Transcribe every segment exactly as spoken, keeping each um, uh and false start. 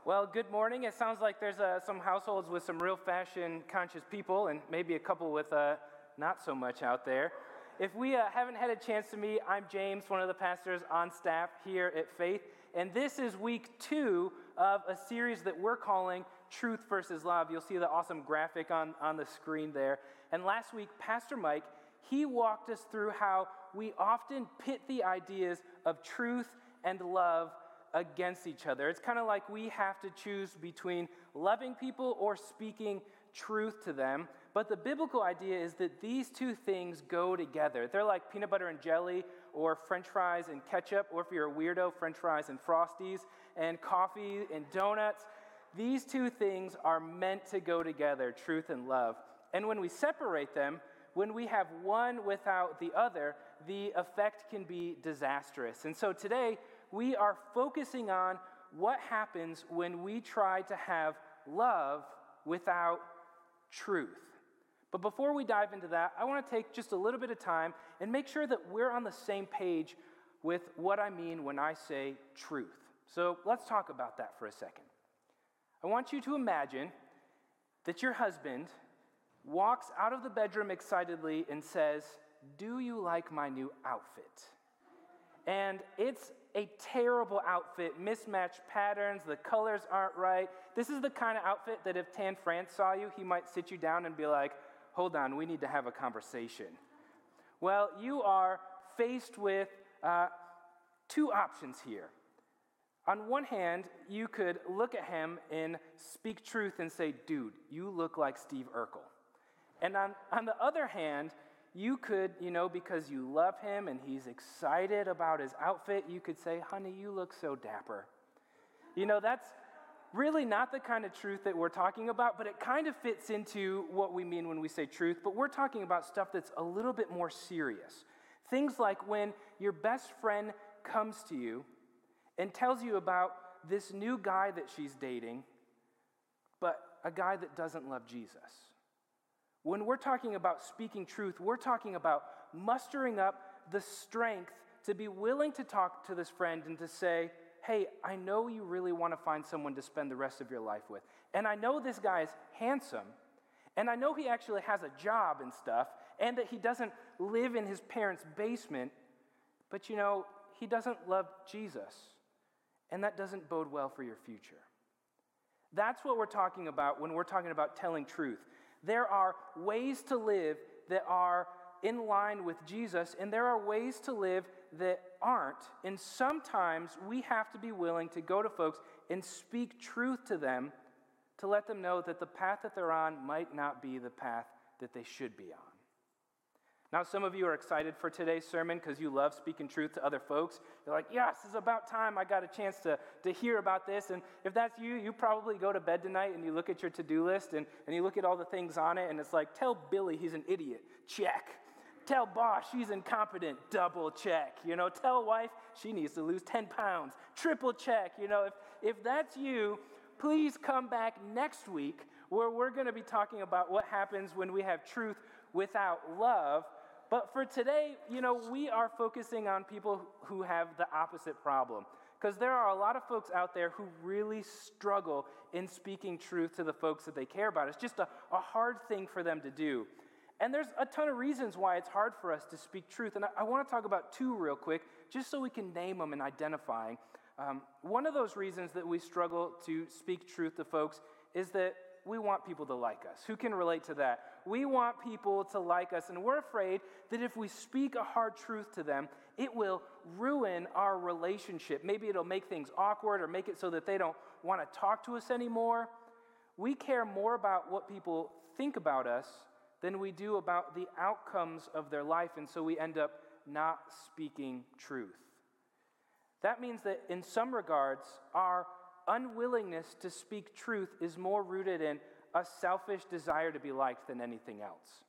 Well, good morning. It sounds like there's uh, some households with some real fashion-conscious people and maybe a couple with uh, not so much out there. If we uh, haven't had a chance to meet, I'm James, one of the pastors on staff here at Faith, and this is week two of a series that we're calling Truth versus Love. You'll see the awesome graphic on, on the screen there. And last week, Pastor Mike, he walked us through how we often pit the ideas of truth and love against each other. It's kind of like we have to choose between loving people or speaking truth to them. But the biblical idea is that these two things go together. They're like peanut butter and jelly, or French fries and ketchup, or if you're a weirdo, French fries and Frosties, and coffee and donuts. These two things are meant to go together, truth and love. And when we separate them, when we have one without the other, the effect can be disastrous. And so today, we are focusing on what happens when we try to have love without truth. But before we dive into that, I want to take just a little bit of time and make sure that we're on the same page with what I mean when I say truth. So let's talk about that for a second. I want you to imagine that your husband walks out of the bedroom excitedly and says, "Do you like my new outfit?" And it's a terrible outfit, mismatched patterns, the colors aren't right. This is the kind of outfit that if Tan France saw you, he might sit you down and be like, "Hold on, we need to have a conversation." Well, you are faced with uh, two options here. On one hand, you could look at him and speak truth and say, "Dude, you look like Steve Urkel." And on, on the other hand, you could, you know, because you love him and he's excited about his outfit, you could say, "Honey, you look so dapper." You know, that's really not the kind of truth that we're talking about, but it kind of fits into what we mean when we say truth. But we're talking about stuff that's a little bit more serious. Things like when your best friend comes to you and tells you about this new guy that she's dating, but a guy that doesn't love Jesus. When we're talking about speaking truth, we're talking about mustering up the strength to be willing to talk to this friend and to say, "Hey, I know you really want to find someone to spend the rest of your life with. And I know this guy is handsome. And I know he actually has a job and stuff, and that he doesn't live in his parents' basement. But you know, he doesn't love Jesus. And that doesn't bode well for your future." That's what we're talking about when we're talking about telling truth. There are ways to live that are in line with Jesus, and there are ways to live that aren't. And sometimes we have to be willing to go to folks and speak truth to them to let them know that the path that they're on might not be the path that they should be on. Now, some of you are excited for today's sermon because you love speaking truth to other folks. You're like, "Yes, it's about time I got a chance to, to hear about this." And if that's you, you probably go to bed tonight and you look at your to-do list and, and you look at all the things on it, and it's like, "Tell Billy he's an idiot." Check. "Tell boss she's incompetent." Double check. You know, tell wife she needs to lose ten pounds. Triple check. You know, if, if that's you, please come back next week where we're going to be talking about what happens when we have truth without love. But for today, you know, we are focusing on people who have the opposite problem. Because there are a lot of folks out there who really struggle in speaking truth to the folks that they care about. It's just a, a hard thing for them to do. And there's a ton of reasons why it's hard for us to speak truth. And I, I want to talk about two real quick, just so we can name them and identify. Um, one of those reasons that we struggle to speak truth to folks is that we want people to like us. Who can relate to that? We want people to like us, and we're afraid that if we speak a hard truth to them, it will ruin our relationship. Maybe it'll make things awkward or make it so that they don't want to talk to us anymore. We care more about what people think about us than we do about the outcomes of their life, and so we end up not speaking truth. That means that in some regards, our unwillingness to speak truth is more rooted in a selfish desire to be liked than anything else.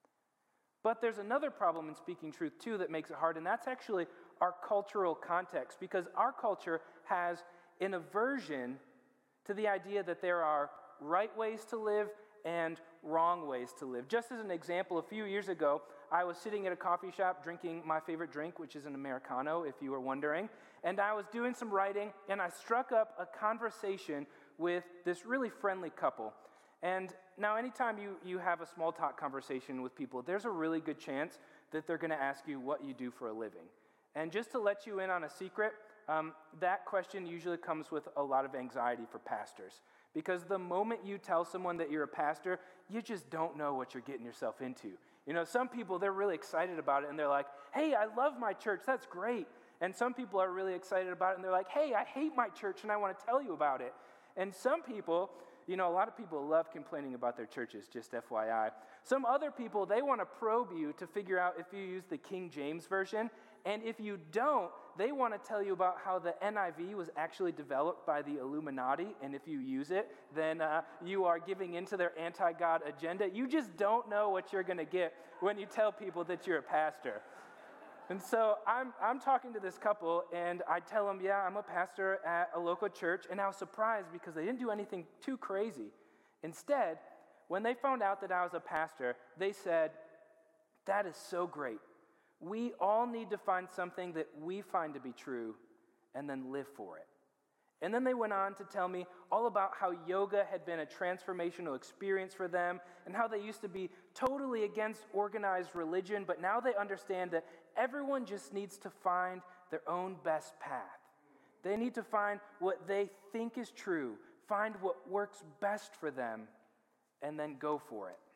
But there's another problem in speaking truth too that makes it hard, and that's actually our cultural context, because our culture has an aversion to the idea that there are right ways to live and wrong ways to live. Just as an example, a few years ago, I was sitting at a coffee shop drinking my favorite drink, which is an Americano, if you were wondering, and I was doing some writing, and I struck up a conversation with this really friendly couple. And now anytime you, you have a small talk conversation with people, there's a really good chance that they're going to ask you what you do for a living. And just to let you in on a secret, um, that question usually comes with a lot of anxiety for pastors. Because the moment you tell someone that you're a pastor, you just don't know what you're getting yourself into. You know, some people, they're really excited about it, and they're like, hey, I love my church, that's great. And some people are really excited about it, and they're like, hey, I hate my church, and I want to tell you about it. And some people, you know, a lot of people love complaining about their churches, just F Y I. Some other people, they want to probe you to figure out if you use the King James Version. And if you don't, they want to tell you about how the N I V was actually developed by the Illuminati. And if you use it, then uh, you are giving into their anti-God agenda. You just don't know what you're going to get when you tell people that you're a pastor. And so I'm I'm talking to this couple, and I tell them, yeah, I'm a pastor at a local church, and I was surprised because they didn't do anything too crazy. Instead, when they found out that I was a pastor, they said, that is so great. We all need to find something that we find to be true and then live for it. And then they went on to tell me all about how yoga had been a transformational experience for them and how they used to be totally against organized religion, but now they understand that everyone just needs to find their own best path. They need to find what they think is true, find what works best for them, and then go for it.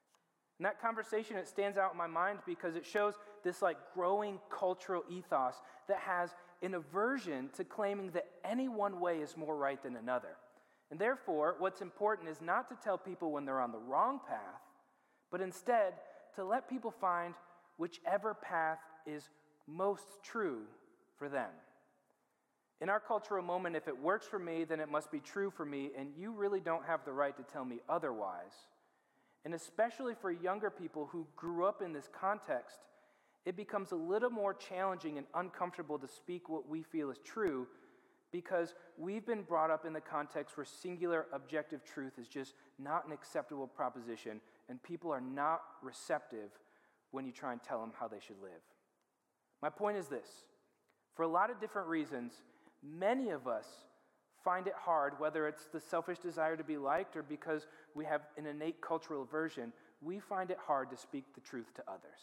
And that conversation, it stands out in my mind because it shows this like growing cultural ethos that has an aversion to claiming that any one way is more right than another. And therefore, what's important is not to tell people when they're on the wrong path, but instead to let people find whichever path is most true for them. In our cultural moment, if it works for me, then it must be true for me, and you really don't have the right to tell me otherwise. And especially for younger people who grew up in this context, it becomes a little more challenging and uncomfortable to speak what we feel is true because we've been brought up in the context where singular objective truth is just not an acceptable proposition, and people are not receptive when you try and tell them how they should live. My point is this: for a lot of different reasons, many of us find it hard, whether it's the selfish desire to be liked or because we have an innate cultural aversion, we find it hard to speak the truth to others.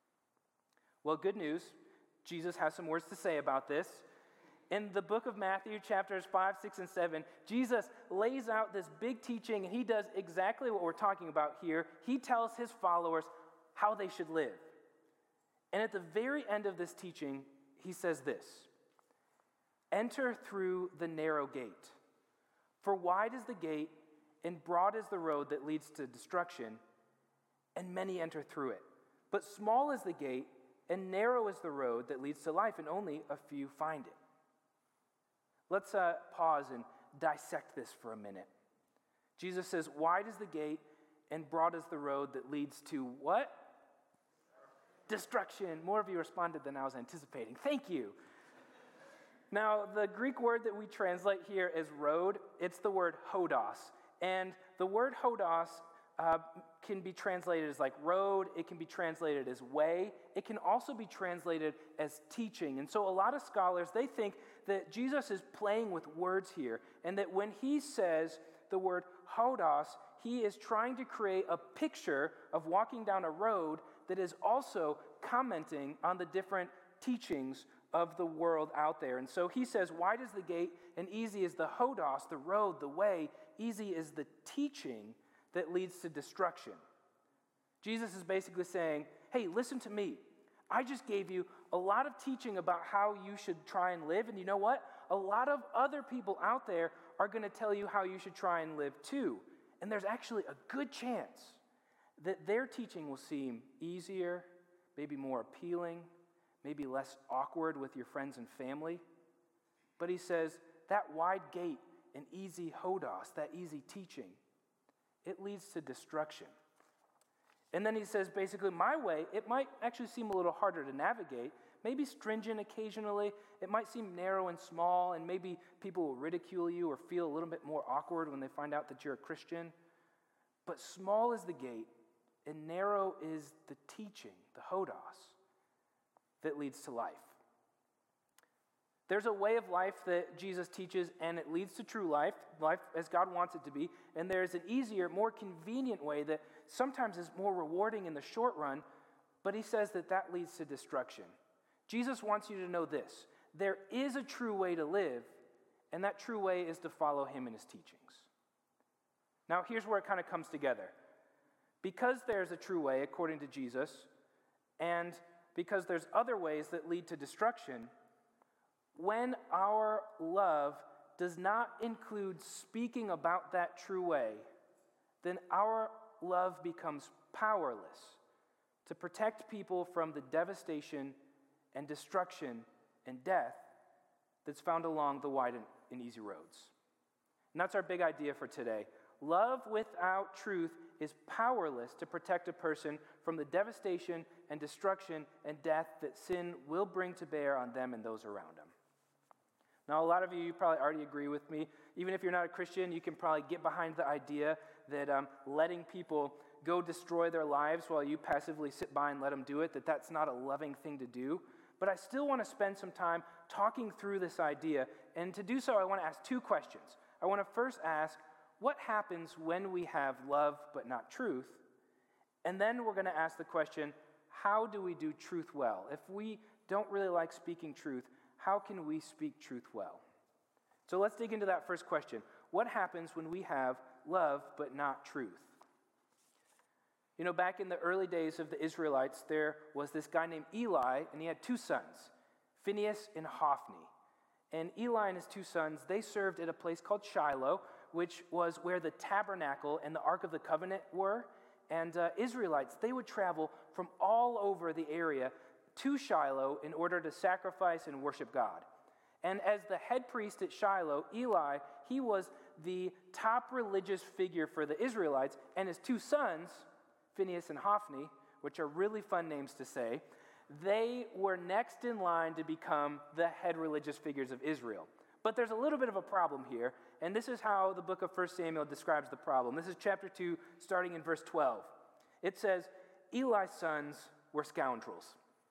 Well, good news, Jesus has some words to say about this. In the book of Matthew, chapters five, six, and seven, Jesus lays out this big teaching, and he does exactly what we're talking about here. He tells his followers how they should live. And at the very end of this teaching, he says this: enter through the narrow gate. For wide is the gate, and broad is the road that leads to destruction, and many enter through it. But small is the gate, and narrow is the road that leads to life, and only a few find it. Let's uh, pause and dissect this for a minute. Jesus says, wide is the gate, and broad is the road that leads to what? Destruction. More of you responded than I was anticipating. Thank you. Now, the Greek word that we translate here as road, it's the word hodos. And the word hodos uh, can be translated as like road. It can be translated as way. It can also be translated as teaching. And so a lot of scholars, they think that Jesus is playing with words here, and that when he says the word hodos, he is trying to create a picture of walking down a road that is also commenting on the different teachings of the world out there. And so he says, wide is the gate and easy is the hodos, the road, the way. Easy is the teaching that leads to destruction. Jesus is basically saying, hey, listen to me. I just gave you a lot of teaching about how you should try and live. And you know what? A lot of other people out there are going to tell you how you should try and live too. And there's actually a good chance that their teaching will seem easier, maybe more appealing, maybe less awkward with your friends and family. But he says, that wide gate and easy hodos, that easy teaching, it leads to destruction. And then he says, basically, my way, it might actually seem a little harder to navigate, maybe stringent occasionally. It might seem narrow and small, and maybe people will ridicule you or feel a little bit more awkward when they find out that you're a Christian. But small is the gate, and narrow is the teaching, the hodos, that leads to life. There's a way of life that Jesus teaches, and it leads to true life, life as God wants it to be. And there's an easier, more convenient way that sometimes is more rewarding in the short run, but he says that that leads to destruction. Jesus wants you to know this. There is a true way to live, and that true way is to follow him in his teachings. Now, here's where it kind of comes together. Because there's a true way, according to Jesus, and because there's other ways that lead to destruction, when our love does not include speaking about that true way, then our love becomes powerless to protect people from the devastation and destruction and death that's found along the wide and easy roads. And that's our big idea for today. Love without truth is powerless to protect a person from the devastation and destruction and death that sin will bring to bear on them and those around them. Now, a lot of you, you probably already agree with me. Even if you're not a Christian, you can probably get behind the idea that um, letting people go destroy their lives while you passively sit by and let them do it, that that's not a loving thing to do. But I still want to spend some time talking through this idea. And to do so, I want to ask two questions. I want to first ask, what happens when we have love but not truth? And then we're going to ask the question, how do we do truth well? If we don't really like speaking truth, how can we speak truth well? So let's dig into that first question. What happens when we have love but not truth? You know, back in the early days of the Israelites, there was this guy named Eli, and he had two sons, Phinehas and Hophni. And Eli and his two sons, they served at a place called Shiloh, which was where the tabernacle and the Ark of the Covenant were. And uh, Israelites, they would travel from all over the area to Shiloh in order to sacrifice and worship God. And as the head priest at Shiloh, Eli, he was the top religious figure for the Israelites, and his two sons, Phinehas and Hophni, which are really fun names to say, they were next in line to become the head religious figures of Israel. But there's a little bit of a problem here, and this is how the book of First Samuel describes the problem. This is chapter two, starting in verse twelve. It says, Eli's sons were scoundrels.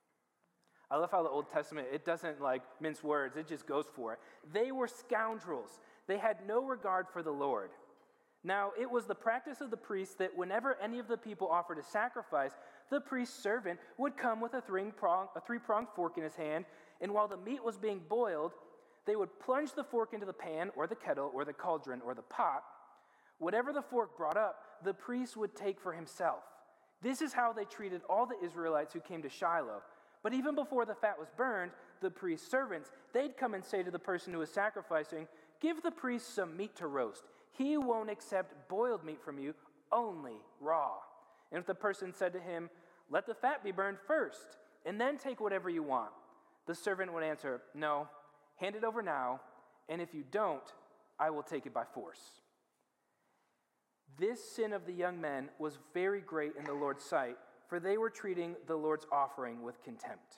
I love how the Old Testament, it doesn't like mince words, it just goes for it. They were scoundrels. They had no regard for the Lord. Now, it was the practice of the priest that whenever any of the people offered a sacrifice, the priest's servant would come with a three-pronged, a three-pronged fork in his hand, and while the meat was being boiled, they would plunge the fork into the pan or the kettle or the cauldron or the pot. Whatever the fork brought up, the priest would take for himself. This is how they treated all the Israelites who came to Shiloh. But even before the fat was burned, the priest's servants, they'd come and say to the person who was sacrificing, "Give the priest some meat to roast. He won't accept boiled meat from you, only raw." And if the person said to him, "Let the fat be burned first, and then take whatever you want," the servant would answer, "No, hand it over now, and if you don't, I will take it by force." This sin of the young men was very great in the Lord's sight, for they were treating the Lord's offering with contempt.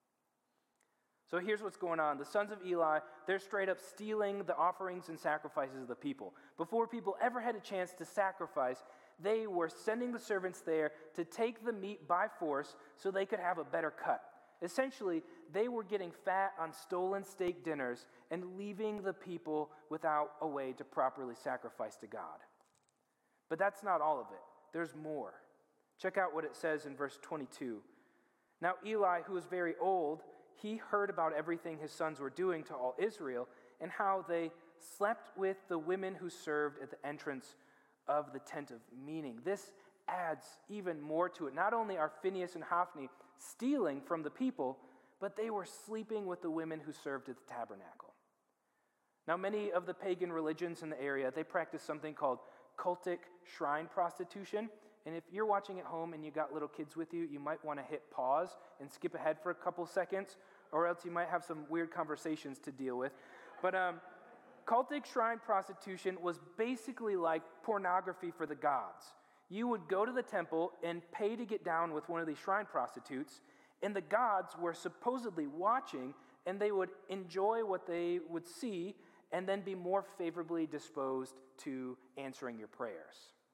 So here's what's going on. The sons of Eli, they're straight up stealing the offerings and sacrifices of the people. Before people ever had a chance to sacrifice, they were sending the servants there to take the meat by force so they could have a better cut. Essentially, they were getting fat on stolen steak dinners and leaving the people without a way to properly sacrifice to God. But that's not all of it. There's more. Check out what it says in verse twenty-two. Now Eli, who was very old, he heard about everything his sons were doing to all Israel and how they slept with the women who served at the entrance of the tent of meeting. This adds even more to it. Not only are Phinehas and Hophni stealing from the people, but they were sleeping with the women who served at the tabernacle. Now, many of the pagan religions in the area, they practice something called cultic shrine prostitution. And if you're watching at home and you got little kids with you, you might want to hit pause and skip ahead for a couple seconds, or else you might have some weird conversations to deal with. But um, cultic shrine prostitution was basically like pornography for the gods. You would go to the temple and pay to get down with one of these shrine prostitutes, and the gods were supposedly watching, and they would enjoy what they would see and then be more favorably disposed to answering your prayers.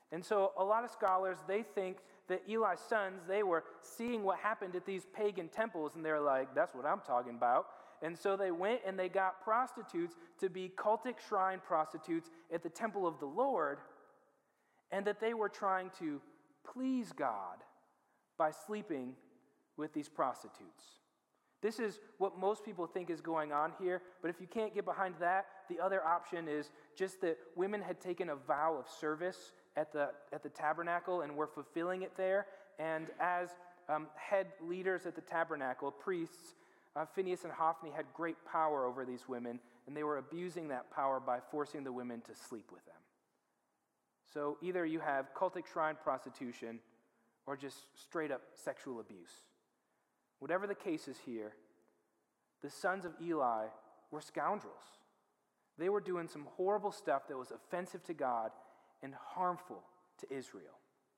And so a lot of scholars, they think that Eli's sons, they were seeing what happened at these pagan temples, and they're like, that's what I'm talking about. And so they went and they got prostitutes to be cultic shrine prostitutes at the temple of the Lord, and that they were trying to please God by sleeping with these prostitutes. This is what most people think is going on here, but if you can't get behind that, the other option is just that women had taken a vow of service at the at the tabernacle and were fulfilling it there, and as um, head leaders at the tabernacle, priests, uh, Phinehas and Hophni had great power over these women, and they were abusing that power by forcing the women to sleep with them. So either you have cultic shrine prostitution or just straight up sexual abuse. Whatever the case is here, the sons of Eli were scoundrels. They were doing some horrible stuff that was offensive to God and harmful to Israel.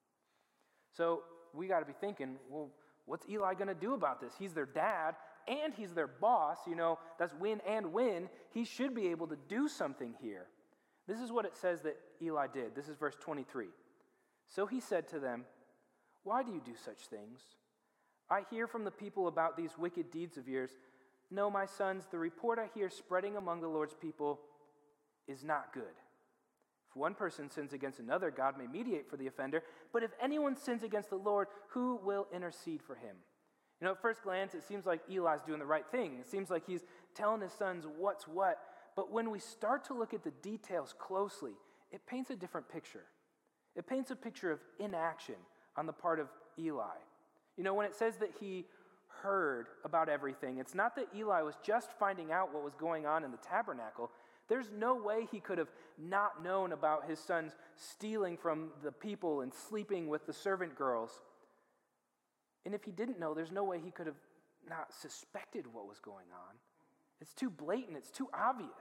So we got to be thinking, well, what's Eli going to do about this? He's their dad and he's their boss. You know, that's win and win. He should be able to do something here. This is what it says that Eli did. This is verse twenty-three. So he said to them, "Why do you do such things? I hear from the people about these wicked deeds of yours. No, my sons, the report I hear spreading among the Lord's people is not good. If one person sins against another, God may mediate for the offender. But if anyone sins against the Lord, who will intercede for him?" You know, at first glance, it seems like Eli's doing the right thing. It seems like he's telling his sons what's what. But when we start to look at the details closely, it paints a different picture. It paints a picture of inaction on the part of Eli. You know, when it says that he heard about everything, it's not that Eli was just finding out what was going on in the tabernacle. There's no way he could have not known about his sons stealing from the people and sleeping with the servant girls. And if he didn't know, there's no way he could have not suspected what was going on. It's too blatant, it's too obvious.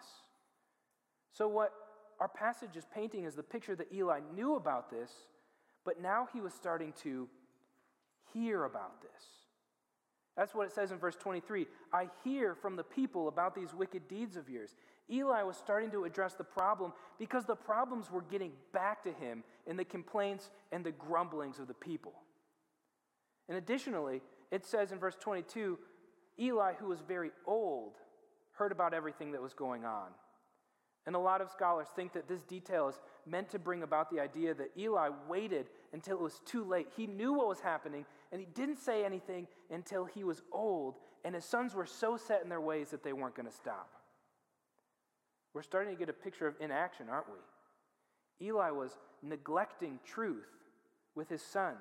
So what our passage is painting is the picture that Eli knew about this, but now he was starting to hear about this. That's what it says in verse twenty-three. I hear from the people about these wicked deeds of yours. Eli was starting to address the problem because the problems were getting back to him in the complaints and the grumblings of the people. And additionally, it says in verse twenty-two, Eli, who was very old, heard about everything that was going on. And a lot of scholars think that this detail is meant to bring about the idea that Eli waited until it was too late. He knew what was happening, and he didn't say anything until he was old, and his sons were so set in their ways that they weren't going to stop. We're starting to get a picture of inaction, aren't we? Eli was neglecting truth with his sons.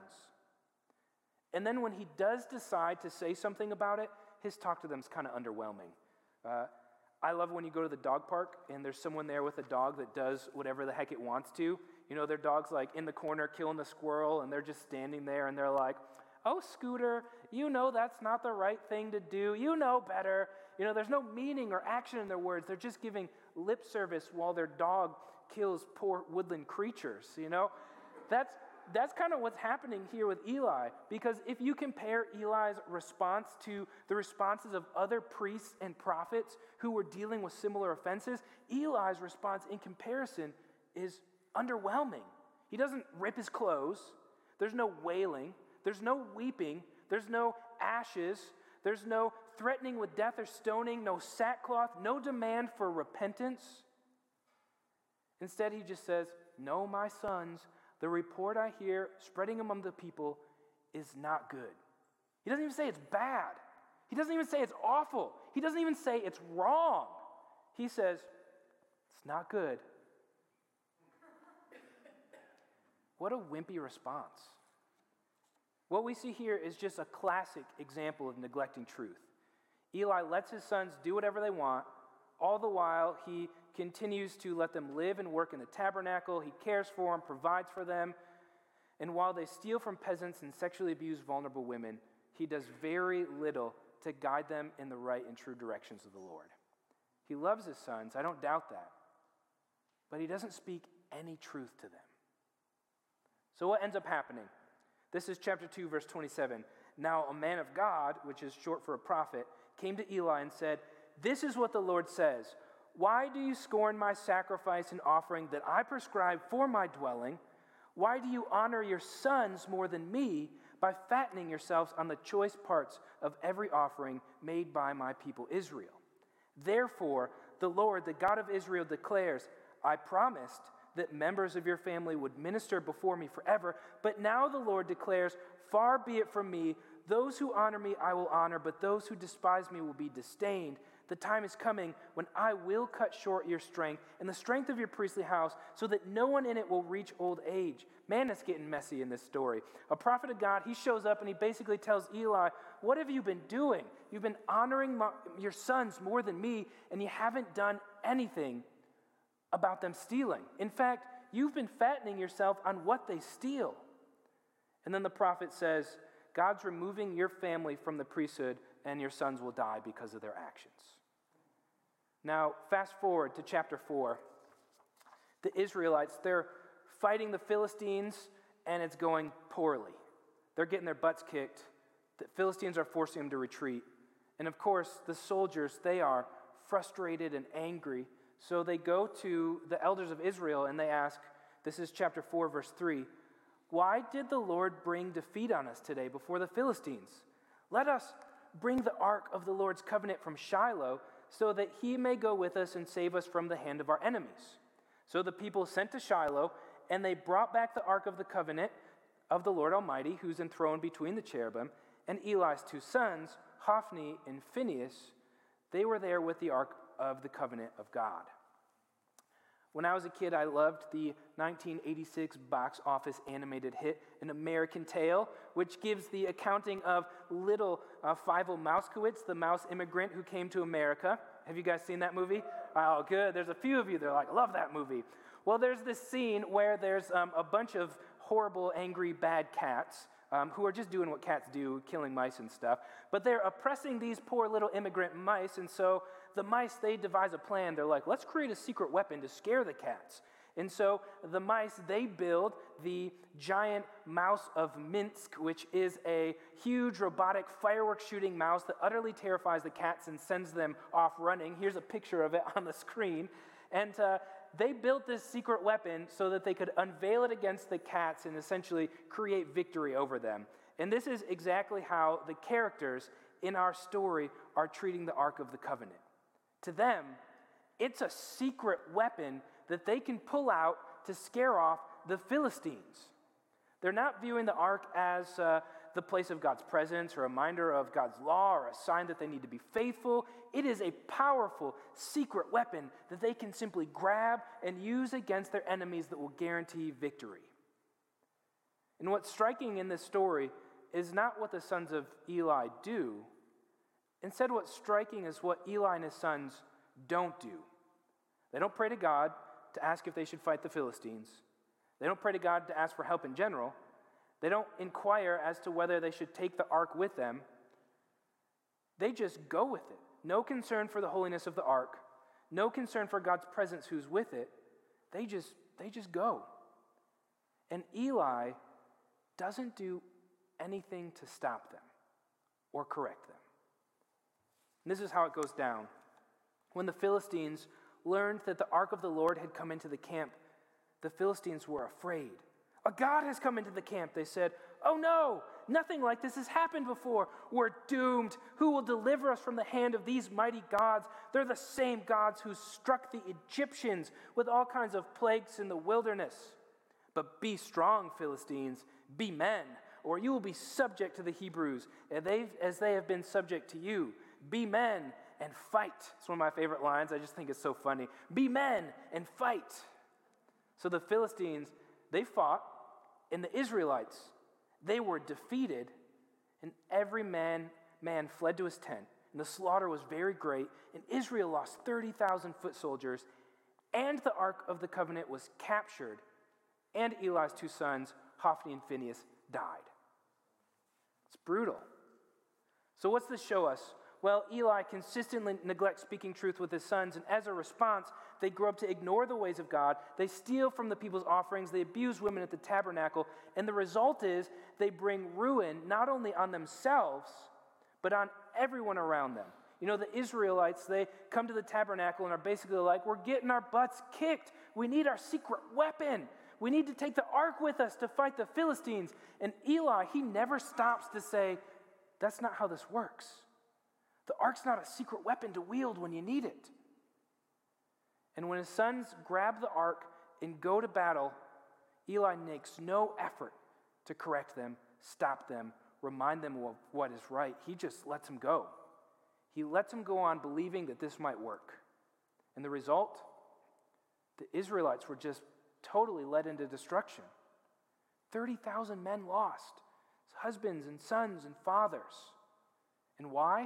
And then when he does decide to say something about it, his talk to them is kind of underwhelming. Uh, I love when you go to the dog park and there's someone there with a dog that does whatever the heck it wants to. You know, their dog's like in the corner killing the squirrel and they're just standing there and they're like, "Oh, Scooter, you know that's not the right thing to do. You know better." You know, there's no meaning or action in their words. They're just giving lip service while their dog kills poor woodland creatures, you know? That's That's kind of what's happening here with Eli, because if you compare Eli's response to the responses of other priests and prophets who were dealing with similar offenses, Eli's response in comparison is underwhelming. He doesn't rip his clothes. There's no wailing. There's no weeping. There's no ashes. There's no threatening with death or stoning, no sackcloth, no demand for repentance. Instead, he just says, "No, my sons, the report I hear spreading among the people is not good." He doesn't even say it's bad. He doesn't even say it's awful. He doesn't even say it's wrong. He says, it's not good. What a wimpy response. What we see here is just a classic example of neglecting truth. Eli lets his sons do whatever they want. All the while, he continues to let them live and work in the tabernacle. He cares for them, provides for them. And while they steal from peasants and sexually abuse vulnerable women, he does very little to guide them in the right and true directions of the Lord. He loves his sons, I don't doubt that. But he doesn't speak any truth to them. So what ends up happening? This is chapter two, verse twenty-seven. Now a man of God, which is short for a prophet, came to Eli and said, "This is what the Lord says. Why do you scorn my sacrifice and offering that I prescribe for my dwelling? Why do you honor your sons more than me by fattening yourselves on the choice parts of every offering made by my people Israel? Therefore, the Lord, the God of Israel, declares, I promised that members of your family would minister before me forever, but now the Lord declares, far be it from me, those who honor me I will honor, but those who despise me will be disdained. The time is coming when I will cut short your strength and the strength of your priestly house so that no one in it will reach old age. Man, it's getting messy in this story. A prophet of God, he shows up and he basically tells Eli, what have you been doing? You've been honoring my, your sons more than me, and you haven't done anything about them stealing. In fact, you've been fattening yourself on what they steal. And then the prophet says, God's removing your family from the priesthood, and your sons will die because of their actions. Now, fast forward to chapter four. The Israelites, they're fighting the Philistines, and it's going poorly. They're getting their butts kicked. The Philistines are forcing them to retreat. And of course, the soldiers, they are frustrated and angry. So they go to the elders of Israel, and they ask, this is chapter four, verse three, why did the Lord bring defeat on us today before the Philistines? Let us bring the ark of the Lord's covenant from Shiloh, so that he may go with us and save us from the hand of our enemies. So the people sent to Shiloh, and they brought back the ark of the covenant of the Lord Almighty, who's enthroned between the cherubim, and Eli's two sons, Hophni and Phinehas, they were there with the ark of the covenant of God. When I was a kid, I loved the nineteen eighty-six box office animated hit, An American Tail, which gives the accounting of little uh, Fievel Mousekewitz, the mouse immigrant who came to America. Have you guys seen that movie? Oh, good. There's a few of you that are like, I love that movie. Well, there's this scene where there's um, a bunch of horrible, angry, bad cats um, who are just doing what cats do, killing mice and stuff. But they're oppressing these poor little immigrant mice, and so the mice, they devise a plan. They're like, let's create a secret weapon to scare the cats. And so the mice, they build the giant mouse of Minsk, which is a huge robotic fireworks shooting mouse that utterly terrifies the cats and sends them off running. Here's a picture of it on the screen. And uh, they built this secret weapon so that they could unveil it against the cats and essentially create victory over them. And this is exactly how the characters in our story are treating the Ark of the Covenant. To them, it's a secret weapon that they can pull out to scare off the Philistines. They're not viewing the ark as uh, the place of God's presence or a reminder of God's law or a sign that they need to be faithful. It is a powerful secret weapon that they can simply grab and use against their enemies that will guarantee victory. And what's striking in this story is not what the sons of Eli do. Instead, what's striking is what Eli and his sons don't do. They don't pray to God to ask if they should fight the Philistines. They don't pray to God to ask for help in general. They don't inquire as to whether they should take the ark with them. They just go with it. No concern for the holiness of the ark. No concern for God's presence who's with it. They just, they just go. And Eli doesn't do anything to stop them or correct them. And this is how it goes down. When the Philistines learned that the ark of the Lord had come into the camp, the Philistines were afraid. A god has come into the camp, they said. Oh no, nothing like this has happened before. We're doomed. Who will deliver us from the hand of these mighty gods? They're the same gods who struck the Egyptians with all kinds of plagues in the wilderness. But be strong, Philistines, be men, or you will be subject to the Hebrews, as they have been subject to you. Be men and fight. It's one of my favorite lines. I just think it's so funny. Be men and fight. So the Philistines, they fought, and the Israelites, they were defeated, and every man, man fled to his tent. And the slaughter was very great, and Israel lost thirty thousand foot soldiers, and the Ark of the Covenant was captured, and Eli's two sons, Hophni and Phinehas, died. It's brutal. So what's this show us? Well, Eli consistently neglects speaking truth with his sons, and as a response, they grow up to ignore the ways of God. They steal from the people's offerings. They abuse women at the tabernacle. And the result is they bring ruin not only on themselves, but on everyone around them. You know, the Israelites, they come to the tabernacle and are basically like, we're getting our butts kicked. We need our secret weapon. We need to take the ark with us to fight the Philistines. And Eli, he never stops to say, that's not how this works. The ark's not a secret weapon to wield when you need it. And when his sons grab the ark and go to battle, Eli makes no effort to correct them, stop them, remind them of what is right. He just lets them go. He lets them go on believing that this might work. And the result? The Israelites were just totally led into destruction. thirty thousand men lost, husbands and sons and fathers. And why?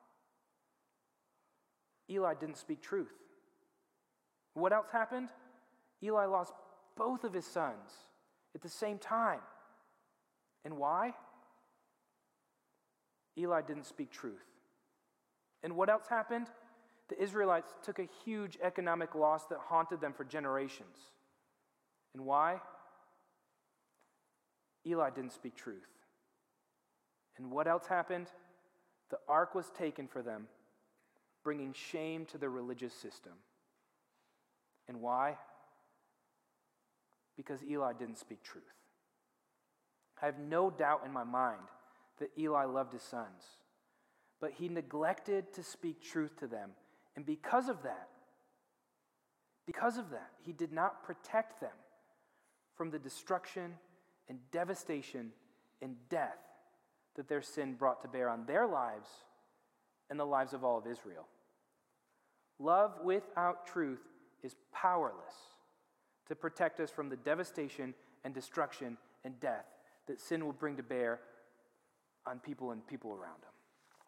Eli didn't speak truth. What else happened? Eli lost both of his sons at the same time. And why? Eli didn't speak truth. And what else happened? The Israelites took a huge economic loss that haunted them for generations. And why? Eli didn't speak truth. And what else happened? The ark was taken for them, bringing shame to their religious system. And why? Because Eli didn't speak truth. I have no doubt in my mind that Eli loved his sons, but he neglected to speak truth to them. And because of that, because of that, he did not protect them from the destruction and devastation and death that their sin brought to bear on their lives and the lives of all of Israel. Love without truth is powerless to protect us from the devastation and destruction and death that sin will bring to bear on people and people around them.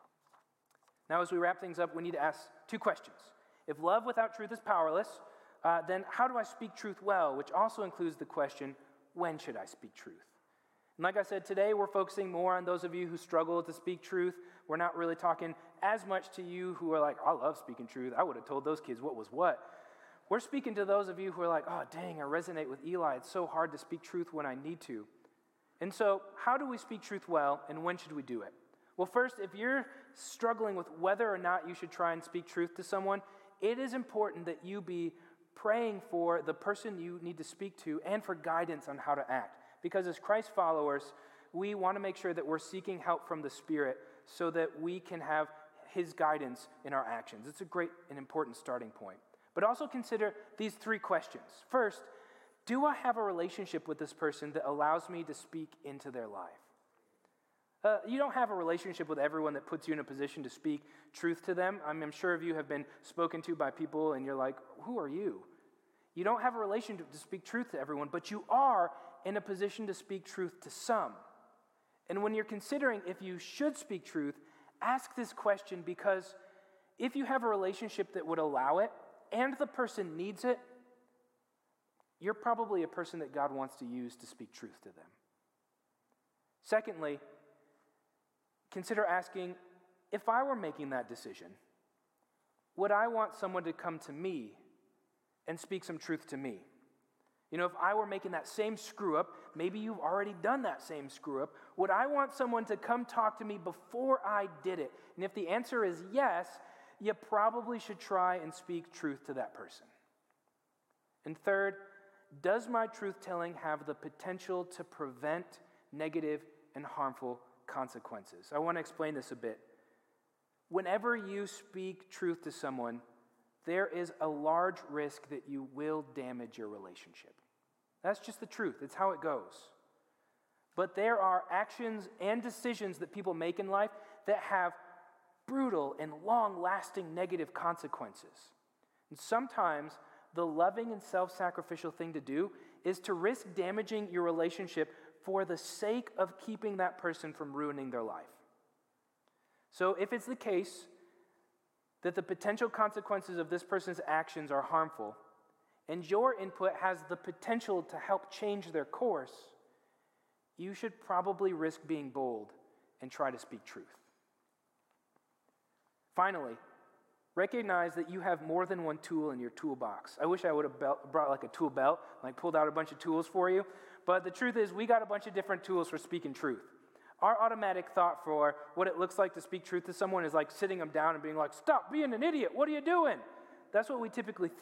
Now, as we wrap things up, we need to ask two questions. If love without truth is powerless, uh, then how do I speak truth well? Which also includes the question, when should I speak truth? And like I said, today we're focusing more on those of you who struggle to speak truth. We're not really talking as much to you who are like, I love speaking truth. I would have told those kids what was what. We're speaking to those of you who are like, oh, dang, I resonate with Eli. It's so hard to speak truth when I need to. And so how do we speak truth well, and when should we do it? Well, first, if you're struggling with whether or not you should try and speak truth to someone, it is important that you be praying for the person you need to speak to and for guidance on how to act. Because as Christ followers, we want to make sure that we're seeking help from the Spirit so that we can have His guidance in our actions. It's a great and important starting point. But also consider these three questions. First, do I have a relationship with this person that allows me to speak into their life? Uh, you don't have a relationship with everyone that puts you in a position to speak truth to them. I mean, I'm sure of you have been spoken to by people and you're like, who are you? You don't have a relationship to speak truth to everyone, but you are in a position to speak truth to some. And when you're considering if you should speak truth, ask this question, because if you have a relationship that would allow it and the person needs it, you're probably a person that God wants to use to speak truth to them. Secondly, consider asking, if I were making that decision, would I want someone to come to me and speak some truth to me? You know, if I were making that same screw up, maybe you've already done that same screw up, would I want someone to come talk to me before I did it? And if the answer is yes, you probably should try and speak truth to that person. And third, does my truth-telling have the potential to prevent negative and harmful consequences? I want to explain this a bit. Whenever you speak truth to someone, there is a large risk that you will damage your relationship. That's just the truth. It's how it goes. But there are actions and decisions that people make in life that have brutal and long-lasting negative consequences. And sometimes the loving and self-sacrificial thing to do is to risk damaging your relationship for the sake of keeping that person from ruining their life. So if it's the case that the potential consequences of this person's actions are harmful, and your input has the potential to help change their course, you should probably risk being bold and try to speak truth. Finally, recognize that you have more than one tool in your toolbox. I wish I would have belt, brought like a tool belt, like pulled out a bunch of tools for you, but the truth is we got a bunch of different tools for speaking truth. Our automatic thought for what it looks like to speak truth to someone is like sitting them down and being like, stop being an idiot, what are you doing? That's what we typically think.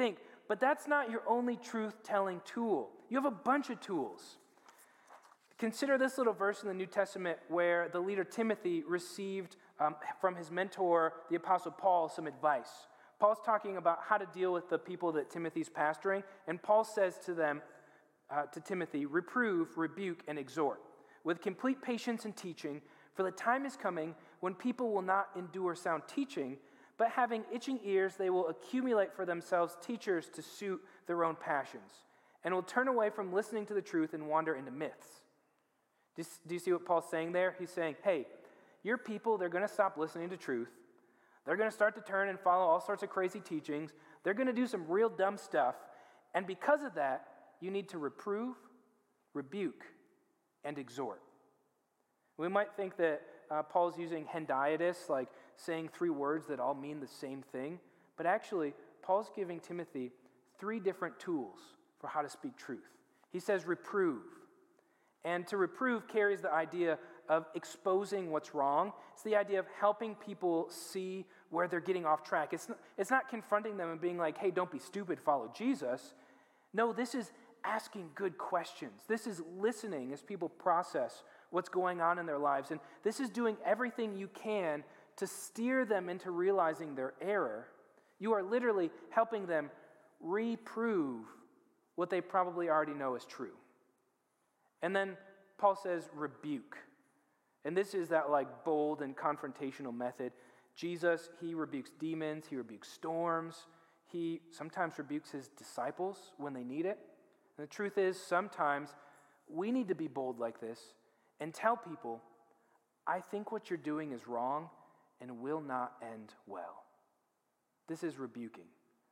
but that's not your only truth-telling tool. You have a bunch of tools. Consider this little verse in the New Testament where the leader Timothy received um, from his mentor, the Apostle Paul, some advice. Paul's talking about how to deal with the people that Timothy's pastoring, and Paul says to them, uh, to Timothy, reprove, rebuke, and exhort with complete patience and teaching, for the time is coming when people will not endure sound teaching, but having itching ears, they will accumulate for themselves teachers to suit their own passions, and will turn away from listening to the truth and wander into myths. Do you, do you see what Paul's saying there? He's saying, hey, your people, they're going to stop listening to truth. They're going to start to turn and follow all sorts of crazy teachings. They're going to do some real dumb stuff. And because of that, you need to reprove, rebuke, and exhort. We might think that uh, Paul's using hendiadys, like saying three words that all mean the same thing. But actually, Paul's giving Timothy three different tools for how to speak truth. He says reprove. And to reprove carries the idea of exposing what's wrong. It's the idea of helping people see where they're getting off track. It's not, it's not confronting them and being like, hey, don't be stupid, follow Jesus. No, this is asking good questions. This is listening as people process what's going on in their lives. And this is doing everything you can to steer them into realizing their error. You are literally helping them reprove what they probably already know is true. And then Paul says rebuke. And this is that like bold and confrontational method. Jesus, he rebukes demons, he rebukes storms, he sometimes rebukes his disciples when they need it. And the truth is, sometimes we need to be bold like this and tell people, I think what you're doing is wrong and will not end well. This is rebuking.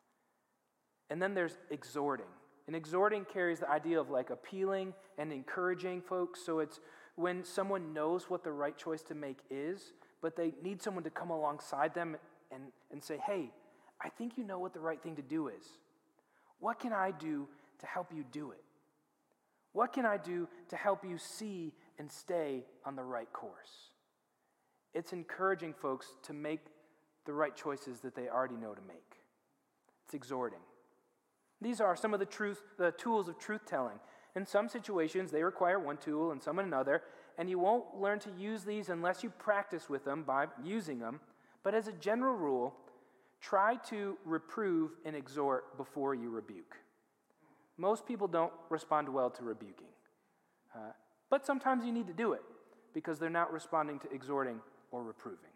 And then there's exhorting. And exhorting carries the idea of like appealing and encouraging folks. So it's when someone knows what the right choice to make is, but they need someone to come alongside them and, and say, hey, I think you know what the right thing to do is. What can I do to help you do it? What can I do to help you see and stay on the right course? It's encouraging folks to make the right choices that they already know to make. It's exhorting. These are some of the truth, the tools of truth-telling. In some situations, they require one tool and some another, and you won't learn to use these unless you practice with them by using them. But as a general rule, try to reprove and exhort before you rebuke. Most people don't respond well to rebuking. Uh, but sometimes you need to do it because they're not responding to exhorting or reproving.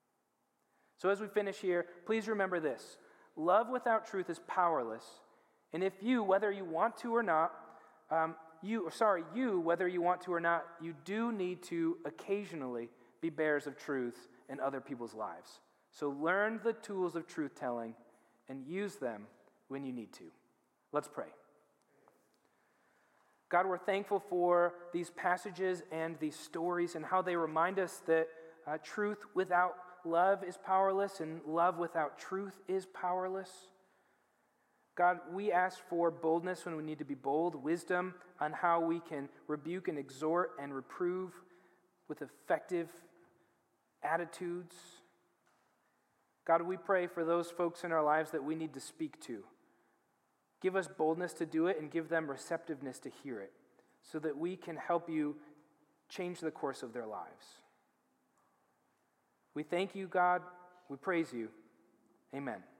So as we finish here, please remember this. Love without truth is powerless. And if you, whether you want to or not, um, you, sorry, you, whether you want to or not, you do need to occasionally be bearers of truth in other people's lives. So learn the tools of truth-telling and use them when you need to. Let's pray. God, we're thankful for these passages and these stories and how they remind us that uh, truth without love is powerless and love without truth is powerless. God, we ask for boldness when we need to be bold, wisdom on how we can rebuke and exhort and reprove with effective attitudes. God, we pray for those folks in our lives that we need to speak to. Give us boldness to do it and give them receptiveness to hear it so that we can help you change the course of their lives. We thank you, God. We praise you. Amen.